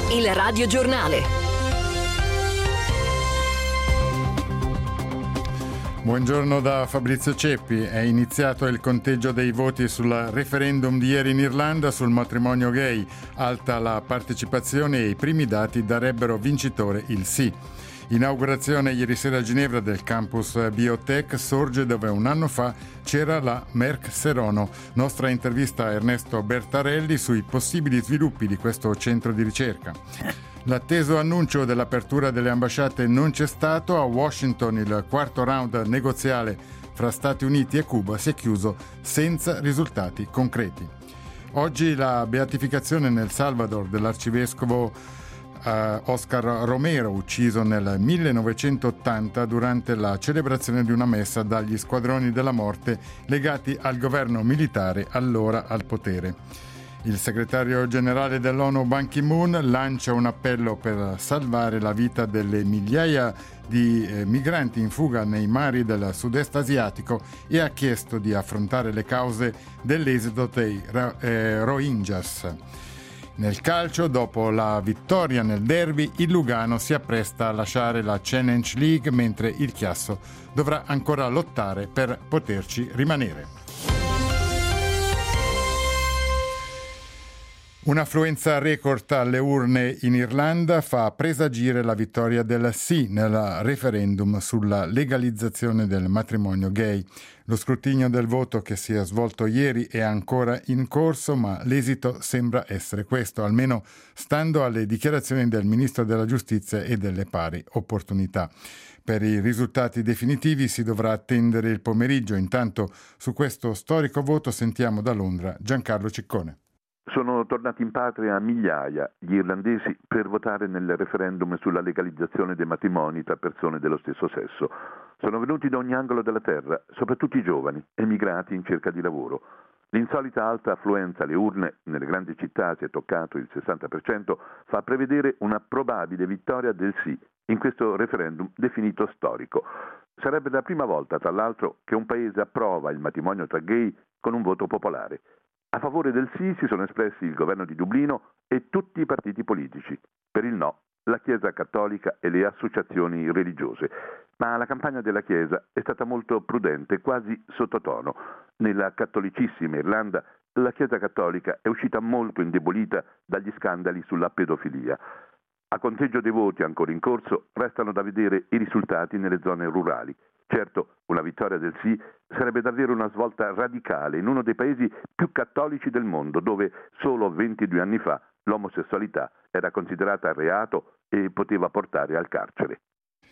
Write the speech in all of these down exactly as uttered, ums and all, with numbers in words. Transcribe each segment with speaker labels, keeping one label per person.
Speaker 1: Il radiogiornale.
Speaker 2: Buongiorno da Fabrizio Ceppi. È iniziato il conteggio dei voti sul referendum di ieri in Irlanda sul matrimonio gay. Alta la partecipazione e i primi dati darebbero vincitore il sì. Inaugurazione ieri sera a Ginevra del campus Biotech Sorge, dove un anno fa c'era la Merck Serono. Nostra intervista a Ernesto Bertarelli sui possibili sviluppi di questo centro di ricerca. L'atteso annuncio dell'apertura delle ambasciate non c'è stato. A Washington il quarto round negoziale fra Stati Uniti e Cuba si è chiuso senza risultati concreti. Oggi la beatificazione nel Salvador dell'arcivescovo Uh, Oscar Romero, ucciso nel millenovecentottanta durante la celebrazione di una messa dagli squadroni della morte legati al governo militare allora al potere. Il segretario generale dell'ONU Ban Ki-moon lancia un appello per salvare la vita delle migliaia di eh, migranti in fuga nei mari del sud-est asiatico e ha chiesto di affrontare le cause dell'esodo dei eh, Rohingyas. Nel calcio, dopo la vittoria nel derby, il Lugano si appresta a lasciare la Challenge League, mentre il Chiasso dovrà ancora lottare per poterci rimanere. Un'affluenza record alle urne in Irlanda fa presagire la vittoria del sì nel referendum sulla legalizzazione del matrimonio gay. Lo scrutinio del voto che si è svolto ieri è ancora in corso, ma l'esito sembra essere questo, almeno stando alle dichiarazioni del Ministro della Giustizia e delle Pari Opportunità. Per i risultati definitivi si dovrà attendere il pomeriggio. Intanto su questo storico voto sentiamo da Londra Giancarlo Ciccone.
Speaker 3: Sono tornati in patria migliaia gli irlandesi per votare nel referendum sulla legalizzazione dei matrimoni tra persone dello stesso sesso. Sono venuti da ogni angolo della terra, soprattutto i giovani, emigrati in cerca di lavoro. L'insolita alta affluenza alle urne nelle grandi città, si è toccato il sessanta per cento, fa prevedere una probabile vittoria del sì in questo referendum definito storico. Sarebbe la prima volta, tra l'altro, che un paese approva il matrimonio tra gay con un voto popolare. A favore del sì si sono espressi il governo di Dublino e tutti i partiti politici. Per il no, la Chiesa cattolica e le associazioni religiose. Ma la campagna della Chiesa è stata molto prudente, quasi sottotono. Nella cattolicissima Irlanda, la Chiesa cattolica è uscita molto indebolita dagli scandali sulla pedofilia. A conteggio dei voti ancora in corso, restano da vedere i risultati nelle zone rurali. Certo, una vittoria del sì sarebbe davvero una svolta radicale in uno dei paesi più cattolici del mondo, dove solo ventidue anni fa l'omosessualità era considerata reato e poteva portare al carcere.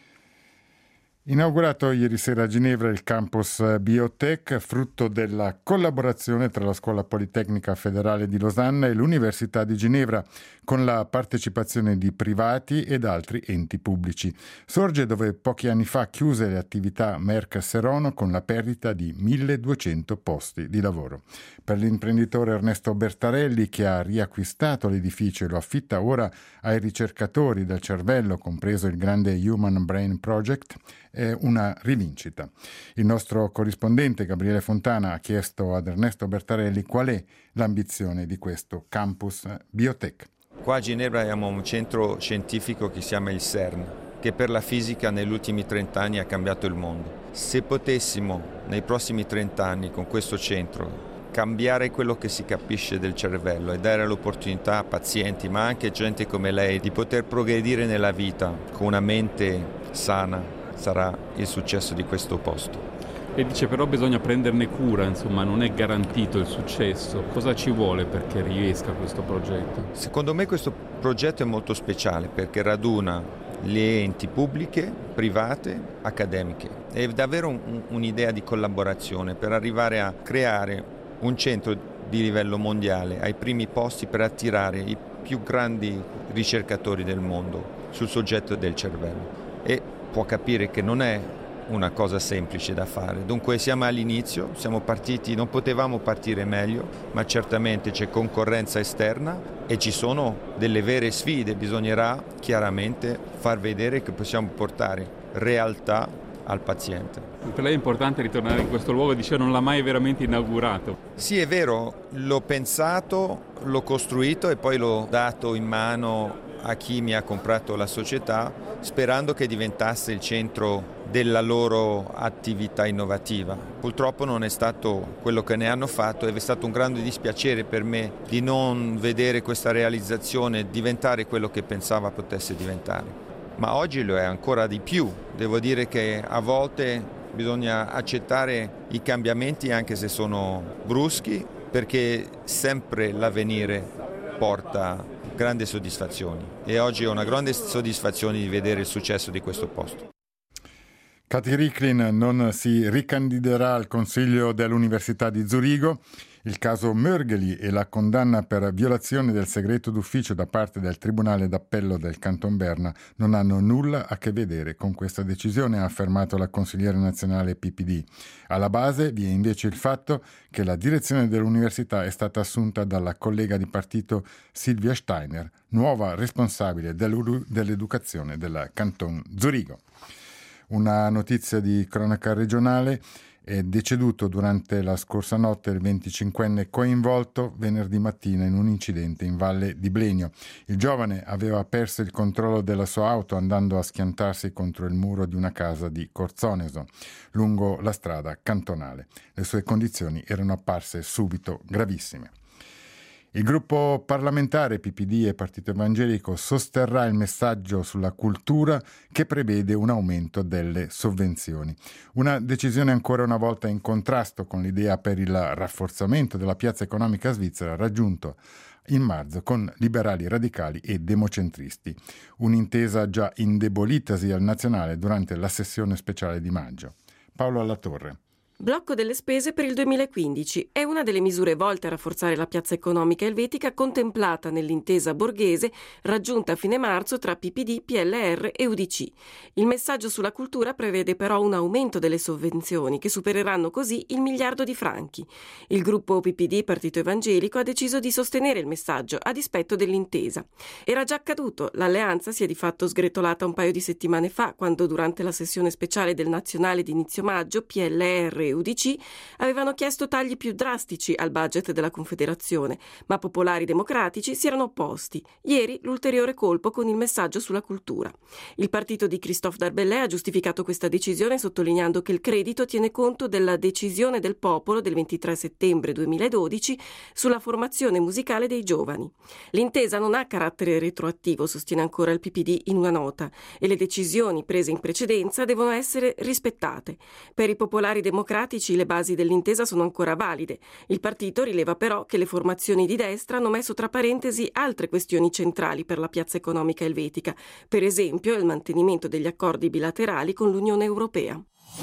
Speaker 2: Inaugurato ieri sera a Ginevra il campus Biotech, frutto della collaborazione tra la Scuola Politecnica Federale di Losanna e l'Università di Ginevra, con la partecipazione di privati ed altri enti pubblici. Sorge dove pochi anni fa chiuse le attività Merck Serono con la perdita di milleduecento posti di lavoro. Per l'imprenditore Ernesto Bertarelli, che ha riacquistato l'edificio e lo affitta ora ai ricercatori del cervello, compreso il grande Human Brain Project, è una rivincita. Il nostro corrispondente Gabriele Fontana ha chiesto ad Ernesto Bertarelli qual è l'ambizione di questo campus Biotech.
Speaker 4: Qua a Ginevra abbiamo un centro scientifico che si chiama il CERN, che per la fisica negli ultimi trent'anni ha cambiato il mondo. Se potessimo nei prossimi trent'anni con questo centro cambiare quello che si capisce del cervello e dare l'opportunità a pazienti, ma anche gente come lei, di poter progredire nella vita con una mente sana, sarà il successo di questo posto.
Speaker 5: E dice però bisogna prenderne cura, insomma non è garantito il successo. Cosa ci vuole perché riesca questo progetto?
Speaker 4: Secondo me questo progetto è molto speciale perché raduna le enti pubbliche, private, accademiche. È davvero un, un'idea di collaborazione per arrivare a creare un centro di livello mondiale ai primi posti per attirare i più grandi ricercatori del mondo sul soggetto del cervello. E può capire che non è una cosa semplice da fare. Dunque siamo all'inizio, siamo partiti, non potevamo partire meglio, ma certamente c'è concorrenza esterna e ci sono delle vere sfide. Bisognerà chiaramente far vedere che possiamo portare realtà al paziente.
Speaker 5: Per lei è importante ritornare in questo luogo, dice non l'ha mai veramente inaugurato.
Speaker 4: Sì, è vero, l'ho pensato, l'ho costruito e poi l'ho dato in mano a chi mi ha comprato la società, sperando che diventasse il centro della loro attività innovativa. Purtroppo non è stato quello che ne hanno fatto ed è stato un grande dispiacere per me di non vedere questa realizzazione diventare quello che pensava potesse diventare. Ma oggi lo è ancora di più. Devo dire che a volte bisogna accettare i cambiamenti anche se sono bruschi, perché sempre l'avvenire porta grandi soddisfazioni e oggi ho una grande soddisfazione di vedere il successo di questo posto.
Speaker 2: Kati Ricklin non si ricandiderà al Consiglio dell'Università di Zurigo. Il caso Mörgeli e la condanna per violazione del segreto d'ufficio da parte del Tribunale d'Appello del Canton Berna non hanno nulla a che vedere con questa decisione, ha affermato la consigliera nazionale P P D. Alla base vi è invece il fatto che la direzione dell'università è stata assunta dalla collega di partito Silvia Steiner, nuova responsabile dell'educazione del Canton Zurigo. Una notizia di cronaca regionale: è deceduto durante la scorsa notte il venticinquenne coinvolto venerdì mattina in un incidente in Valle di Blenio. Il giovane aveva perso il controllo della sua auto andando a schiantarsi contro il muro di una casa di Corzoneso, lungo la strada cantonale. Le sue condizioni erano apparse subito gravissime. Il gruppo parlamentare P P D e Partito Evangelico sosterrà il messaggio sulla cultura che prevede un aumento delle sovvenzioni. Una decisione ancora una volta in contrasto con l'idea per il rafforzamento della piazza economica svizzera raggiunto in marzo con liberali radicali e democentristi. Un'intesa già indebolitasi al nazionale durante la sessione speciale di maggio. Paolo Allatorre.
Speaker 1: Blocco delle spese per il duemilaquindici è una delle misure volte a rafforzare la piazza economica elvetica contemplata nell'intesa borghese raggiunta a fine marzo tra P P D, P L R e U D C. Il messaggio sulla cultura prevede però un aumento delle sovvenzioni che supereranno così il miliardo di franchi. Il gruppo P P D, Partito Evangelico, ha deciso di sostenere il messaggio a dispetto dell'intesa. Era già accaduto, l'alleanza si è di fatto sgretolata un paio di settimane fa quando durante la sessione speciale del nazionale di inizio maggio P L R e U D C avevano chiesto tagli più drastici al budget della Confederazione, ma popolari democratici si erano opposti. Ieri l'ulteriore colpo con il messaggio sulla cultura. Il partito di Christophe Darbellay ha giustificato questa decisione sottolineando che il credito tiene conto della decisione del popolo del ventitré settembre duemiladodici sulla formazione musicale dei giovani. L'intesa non ha carattere retroattivo, sostiene ancora il P P D in una nota, e le decisioni prese in precedenza devono essere rispettate. Per i popolari democratici le basi dell'intesa sono ancora valide. Il partito rileva però che le formazioni di destra hanno messo tra parentesi altre questioni centrali per la piazza economica elvetica, per esempio il mantenimento degli accordi bilaterali con l'Unione Europea.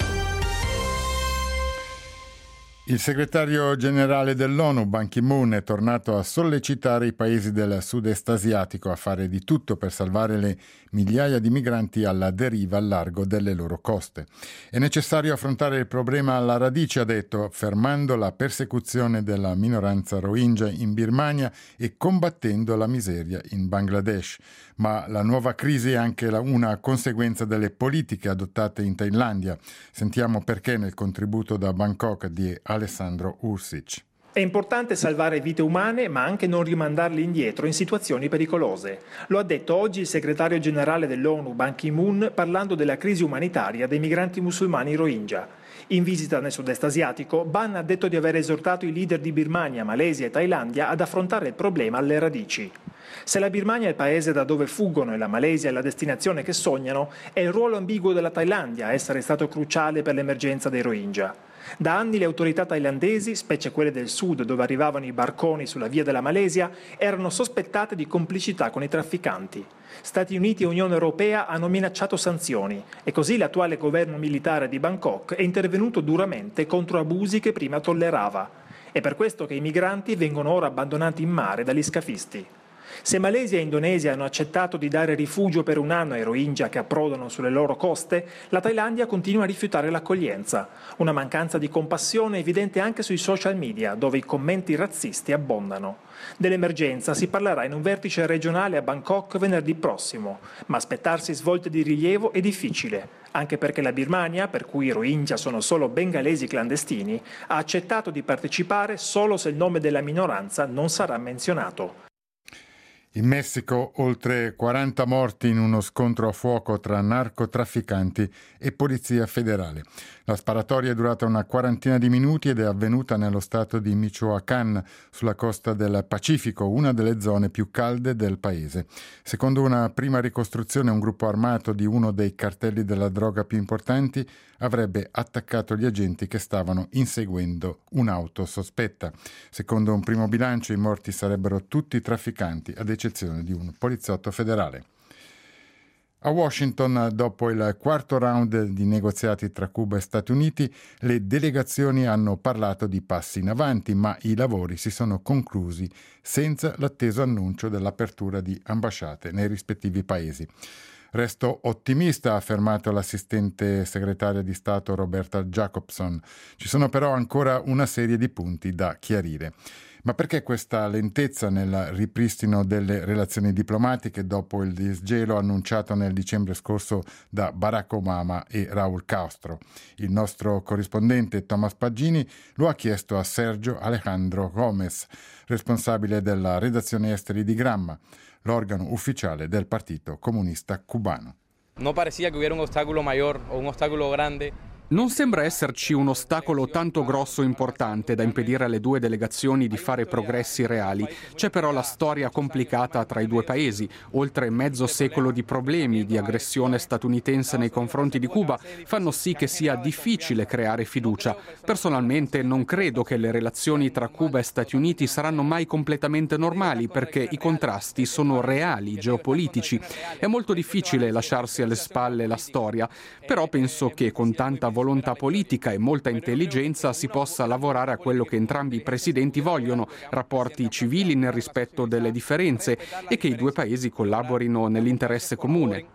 Speaker 2: Il segretario generale dell'ONU, Ban Ki-moon, è tornato a sollecitare i paesi del sud-est asiatico a fare di tutto per salvare le migliaia di migranti alla deriva al largo delle loro coste. È necessario affrontare il problema alla radice, ha detto, fermando la persecuzione della minoranza Rohingya in Birmania e combattendo la miseria in Bangladesh. Ma la nuova crisi è anche una conseguenza delle politiche adottate in Thailandia. Sentiamo perché nel contributo da Bangkok di Alessandro Ursic.
Speaker 6: È importante salvare vite umane, ma anche non rimandarle indietro in situazioni pericolose. Lo ha detto oggi il segretario generale dell'ONU, Ban Ki-moon, parlando della crisi umanitaria dei migranti musulmani Rohingya. In visita nel sud-est asiatico, Ban ha detto di aver esortato i leader di Birmania, Malesia e Thailandia ad affrontare il problema alle radici. Se la Birmania è il paese da dove fuggono e la Malesia è la destinazione che sognano, è il ruolo ambiguo della Thailandia a essere stato cruciale per l'emergenza dei Rohingya. Da anni le autorità thailandesi, specie quelle del sud dove arrivavano i barconi sulla via della Malesia, erano sospettate di complicità con i trafficanti. Stati Uniti e Unione Europea hanno minacciato sanzioni e così l'attuale governo militare di Bangkok è intervenuto duramente contro abusi che prima tollerava. È per questo che i migranti vengono ora abbandonati in mare dagli scafisti. Se Malesia e Indonesia hanno accettato di dare rifugio per un anno ai Rohingya che approdano sulle loro coste, la Thailandia continua a rifiutare l'accoglienza. Una mancanza di compassione evidente anche sui social media, dove i commenti razzisti abbondano. Dell'emergenza si parlerà in un vertice regionale a Bangkok venerdì prossimo, ma aspettarsi svolte di rilievo è difficile, anche perché la Birmania, per cui i Rohingya sono solo bengalesi clandestini, ha accettato di partecipare solo se il nome della minoranza non sarà menzionato.
Speaker 2: In Messico oltre quaranta morti in uno scontro a fuoco tra narcotrafficanti e polizia federale. La sparatoria è durata una quarantina di minuti ed è avvenuta nello stato di Michoacán, sulla costa del Pacifico, una delle zone più calde del paese. Secondo una prima ricostruzione, un gruppo armato di uno dei cartelli della droga più importanti avrebbe attaccato gli agenti che stavano inseguendo un'auto sospetta. Secondo un primo bilancio, i morti sarebbero tutti trafficanti, ad eccezione di un poliziotto federale. A Washington, dopo il quarto round di negoziati tra Cuba e Stati Uniti, le delegazioni hanno parlato di passi in avanti, ma i lavori si sono conclusi senza l'atteso annuncio dell'apertura di ambasciate nei rispettivi paesi. Resto ottimista, ha affermato l'assistente segretaria di Stato Roberta Jacobson. Ci sono però ancora una serie di punti da chiarire. Ma perché questa lentezza nel ripristino delle relazioni diplomatiche dopo il disgelo annunciato nel dicembre scorso da Barack Obama e Raúl Castro? Il nostro corrispondente Thomas Paggini lo ha chiesto a Sergio Alejandro Gómez, responsabile della redazione esteri di Gramma, l'organo ufficiale del Partito Comunista Cubano.
Speaker 7: No parecía que hubiera un obstáculo mayor o un obstáculo grande.
Speaker 8: Non sembra esserci un ostacolo tanto grosso e importante da impedire alle due delegazioni di fare progressi reali. C'è però la storia complicata tra i due paesi. Oltre mezzo secolo di problemi di aggressione statunitense nei confronti di Cuba fanno sì che sia difficile creare fiducia. Personalmente non credo che le relazioni tra Cuba e Stati Uniti saranno mai completamente normali, perché i contrasti sono reali, geopolitici. È molto difficile lasciarsi alle spalle la storia, però penso che con tanta volontà politica e molta intelligenza si possa lavorare a quello che entrambi i presidenti vogliono, rapporti civili nel rispetto delle differenze, e che i due paesi collaborino nell'interesse comune.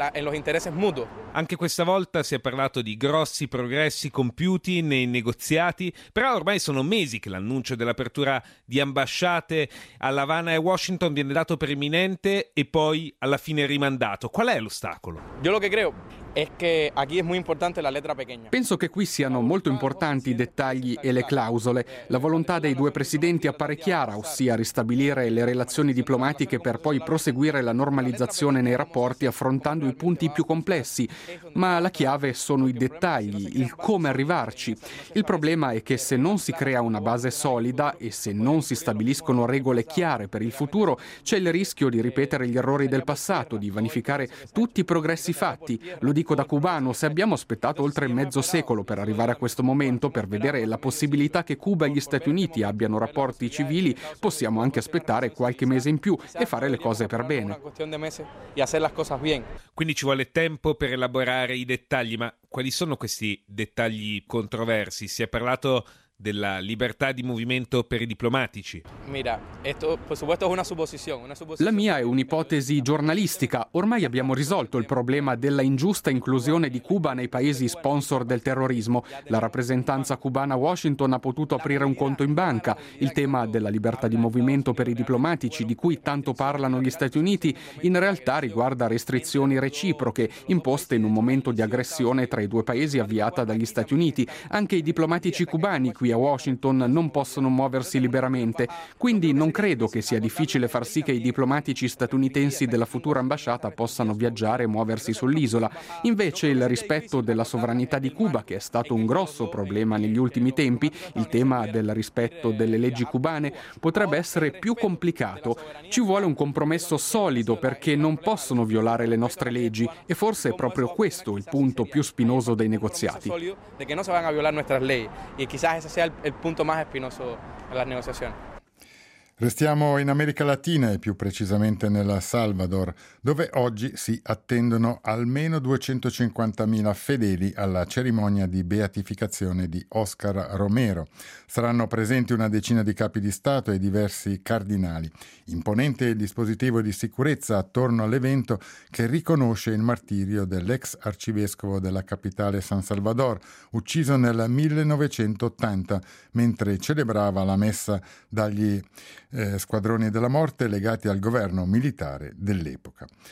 Speaker 9: Anche questa volta si è parlato di grossi progressi compiuti nei negoziati, però ormai sono mesi che l'annuncio dell'apertura di ambasciate a La Habana e Washington viene dato per imminente e poi alla fine rimandato. Qual è l'ostacolo?
Speaker 7: Yo lo que creo es que aquí es muy importante la letra pequeña.
Speaker 8: Penso che qui siano molto importanti i dettagli e le clausole. La volontà dei due presidenti appare chiara, ossia ristabilire le relazioni diplomatiche per poi proseguire la normalizzazione nei rapporti affrontando i punti più complessi. Ma la chiave sono i dettagli, il come arrivarci. Il problema è che se non si crea una base solida e se non si stabiliscono regole chiare per il futuro, c'è il rischio di ripetere gli errori del passato, di vanificare tutti i progressi fatti. Lo dico da cubano, se abbiamo aspettato oltre mezzo secolo per arrivare a questo momento, per vedere la possibilità che Cuba e gli Stati Uniti abbiano rapporti civili, possiamo anche aspettare qualche mese in più e fare le cose per bene.
Speaker 9: Quindi ci vuole tempo per elaborare i dettagli, ma quali sono questi dettagli controversi? Si è parlato della libertà di movimento per i diplomatici.
Speaker 7: Mira, esto, por supuesto, es una suposición, una suposición.
Speaker 8: La mia è un'ipotesi giornalistica. Ormai abbiamo risolto il problema della ingiusta inclusione di Cuba nei paesi sponsor del terrorismo. La rappresentanza cubana a Washington ha potuto aprire un conto in banca. Il tema della libertà di movimento per i diplomatici, di cui tanto parlano gli Stati Uniti, in realtà riguarda restrizioni reciproche imposte in un momento di aggressione tra i due paesi avviata dagli Stati Uniti. Anche i diplomatici cubani qui a Washington non possono muoversi liberamente, quindi non credo che sia difficile far sì che i diplomatici statunitensi della futura ambasciata possano viaggiare e muoversi sull'isola. Invece il rispetto della sovranità di Cuba, che è stato un grosso problema negli ultimi tempi, il tema del rispetto delle leggi cubane, potrebbe essere più complicato. Ci vuole un compromesso solido, perché non possono violare le nostre leggi, e forse è proprio questo il punto più spinoso dei negoziati.
Speaker 7: Sea el punto más espinoso en las negociaciones.
Speaker 2: Restiamo in America Latina e più precisamente nel Salvador, dove oggi si attendono almeno duecentocinquantamila fedeli alla cerimonia di beatificazione di Oscar Romero. Saranno presenti una decina di capi di Stato e diversi cardinali. Imponente il dispositivo di sicurezza attorno all'evento, che riconosce il martirio dell'ex arcivescovo della capitale San Salvador, ucciso nel millenovecentottanta mentre celebrava la messa dagli Eh, squadroni della morte legati al governo militare dell'epoca.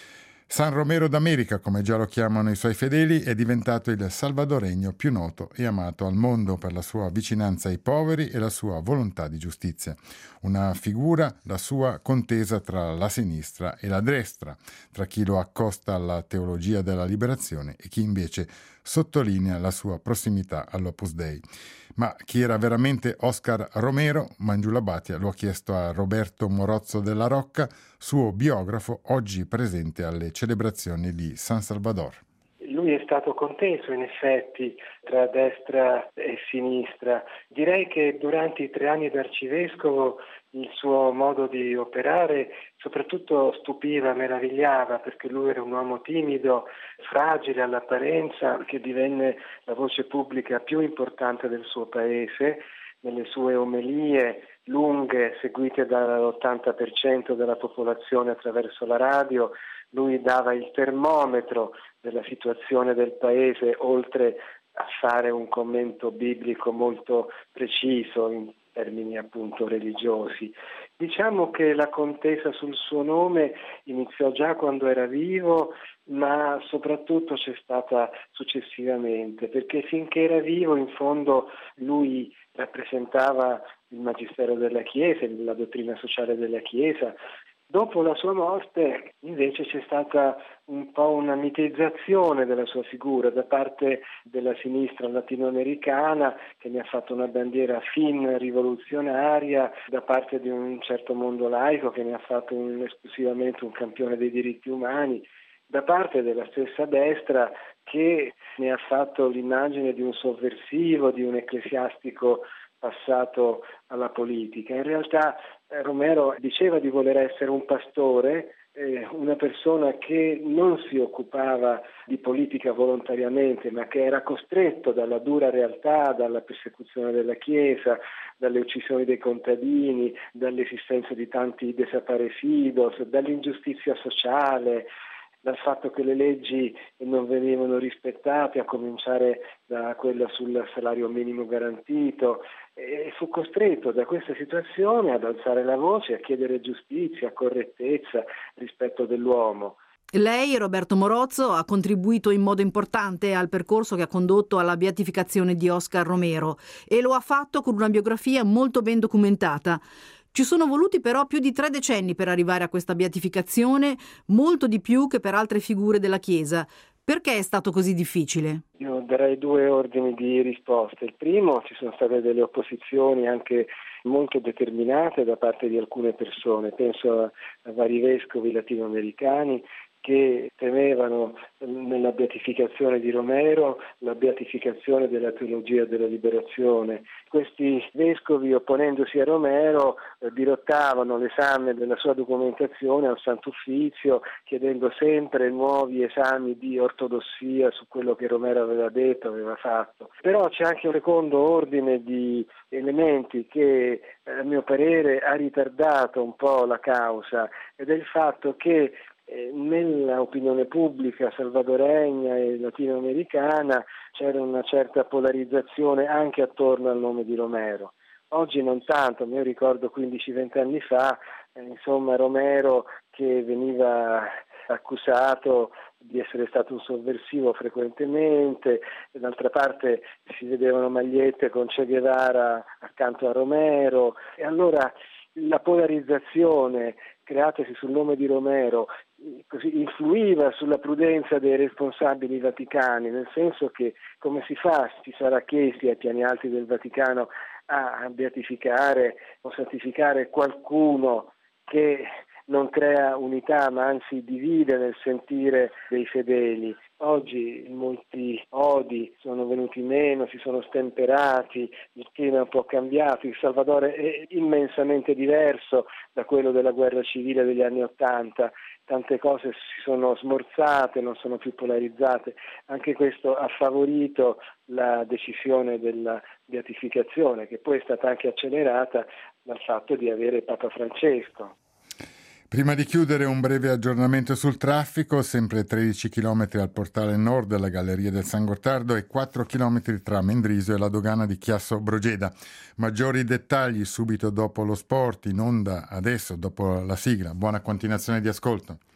Speaker 2: San Romero d'America, come già lo chiamano i suoi fedeli, è diventato il salvadoregno più noto e amato al mondo per la sua vicinanza ai poveri e la sua volontà di giustizia. Una figura, la sua contesa tra la sinistra e la destra, tra chi lo accosta alla teologia della liberazione e chi invece sottolinea la sua prossimità all'Opus Dei. Ma chi era veramente Oscar Romero? Mangiula Bhatia lo ha chiesto a Roberto Morozzo della Rocca, suo biografo, oggi presente alle celebrazioni di San Salvador.
Speaker 10: Lui è stato conteso in effetti tra destra e sinistra. Direi che durante i tre anni d'arcivescovo il suo modo di operare soprattutto stupiva, meravigliava, perché lui era un uomo timido, fragile all'apparenza, che divenne la voce pubblica più importante del suo paese. Nelle sue omelie lunghe, seguite dall'ottanta per cento della popolazione attraverso la radio, lui dava il termometro della situazione del paese, oltre a fare un commento biblico molto preciso in termini appunto religiosi. Diciamo che la contesa sul suo nome iniziò già quando era vivo, ma soprattutto c'è stata successivamente, perché finché era vivo in fondo lui rappresentava il magistero della Chiesa, la dottrina sociale della Chiesa. Dopo la sua morte invece c'è stata un po' una mitizzazione della sua figura da parte della sinistra latinoamericana, che ne ha fatto una bandiera fin rivoluzionaria, da parte di un certo mondo laico che ne ha fatto un, esclusivamente un campione dei diritti umani, da parte della stessa destra che ne ha fatto l'immagine di un sovversivo, di un ecclesiastico passato alla politica. In realtà eh, Romero diceva di voler essere un pastore, eh, una persona che non si occupava di politica volontariamente, ma che era costretto dalla dura realtà, dalla persecuzione della Chiesa, dalle uccisioni dei contadini, dall'esistenza di tanti desaparecidos, dall'ingiustizia sociale, dal fatto che le leggi non venivano rispettate, a cominciare da quella sul salario minimo garantito, e fu costretto da questa situazione ad alzare la voce, a chiedere giustizia, correttezza, rispetto dell'uomo.
Speaker 11: Lei, Roberto Morozzo, ha contribuito in modo importante al percorso che ha condotto alla beatificazione di Oscar Romero e lo ha fatto con una biografia molto ben documentata. Ci sono voluti però più di tre decenni per arrivare a questa beatificazione, molto di più che per altre figure della Chiesa. Perché è stato così difficile? Io darei due ordini di risposte. Il primo, ci sono state delle opposizioni anche molto determinate da parte di alcune persone. Penso a, a vari vescovi latinoamericani che temevano nella beatificazione di Romero la beatificazione della teologia della liberazione. Questi vescovi, opponendosi a Romero, eh, dirottavano l'esame della sua documentazione al Sant'Uffizio, chiedendo sempre nuovi esami di ortodossia su quello che Romero aveva detto, aveva fatto. Però c'è anche un secondo ordine di elementi che, eh, a mio parere, ha ritardato un po' la causa, ed è il fatto che nella opinione pubblica salvadoregna e latinoamericana c'era una certa polarizzazione anche attorno al nome di Romero. Oggi non tanto, io ricordo quindici venti anni fa, eh, insomma Romero che veniva accusato di essere stato un sovversivo frequentemente, e d'altra parte si vedevano magliette con Che Guevara accanto a Romero, e allora la polarizzazione creatasi sul nome di Romero così influiva sulla prudenza dei responsabili vaticani, nel senso che come si fa, si sarà chiesti ai piani alti del Vaticano a beatificare o santificare qualcuno che non crea unità ma anzi divide nel sentire dei fedeli. Oggi molti odi sono venuti meno, si sono stemperati, il clima è un po' cambiato, il Salvador è immensamente diverso da quello della guerra civile degli anni Ottanta, tante cose si sono smorzate, non sono più polarizzate, anche questo ha favorito la decisione della beatificazione, che poi è stata anche accelerata dal fatto di avere Papa Francesco.
Speaker 2: Prima di chiudere un breve aggiornamento sul traffico, sempre tredici chilometri al portale nord della Galleria del San Gottardo e quattro chilometri tra Mendrisio e la dogana di Chiasso Brogeda. Maggiori dettagli subito dopo lo sport, in onda adesso, dopo la sigla. Buona continuazione di ascolto.